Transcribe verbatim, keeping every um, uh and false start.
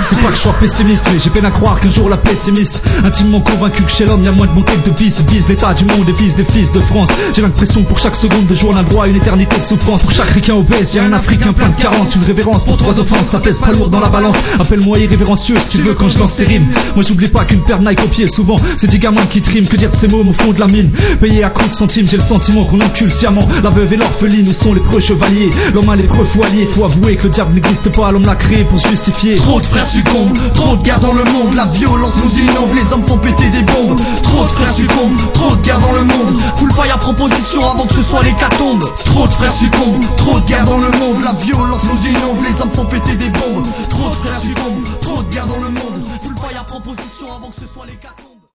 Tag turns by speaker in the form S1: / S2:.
S1: C'est pas que je sois pessimiste, mais j'ai peine à croire qu'un jour la paix s'émisse. Intimement convaincu que chez l'homme y a moins de bonté que de vice. Vise l'état du monde et vise des fils de France. J'ai l'impression pour chaque seconde de jour d'un droit à une éternité de souffrance. Pour chaque ricain obèse, y'a un africain plein de carences. Une révérence pour trois offenses, ça pèse pas lourd dans la balance. Appelle-moi irrévérencieux si tu veux quand je lance ces rimes. Moi j'oublie pas qu'une paire Nike au pied, souvent c'est des gamins qui triment. Que dire de ces mômes au fond de la mine, payés à coups de centimes. J'ai le sentiment qu'on encule sciemment la veuve et l'orpheline. Où sont les preux chevaliers? L'homme a les preux faut allier. Faut avouer que le diable n'existe pas, l'homme l'a créé pour se justifier.
S2: Trop de frères succombent, trop de guerre dans le monde. La violence nous inonde, les hommes font péter des bombes. Trop de frères succombent, trop de guerre dans le monde. Full fire proposition avant que ce soit l'hécatombe. Trop de frères succombent, trop de guerre dans le monde. La violence nous inonde, les hommes font péter des bombes. Trop de frères succombent, trop de guerre dans le monde. Full fire proposition avant que ce soit l'hécatombe.